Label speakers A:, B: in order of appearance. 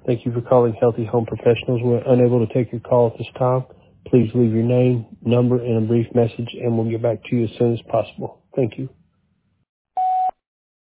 A: Thank you for calling Healthy Home Professionals. We're unable to take your call at this time. Please leave your name, number, and a brief message, and we'll get back to you as soon as possible. Thank you.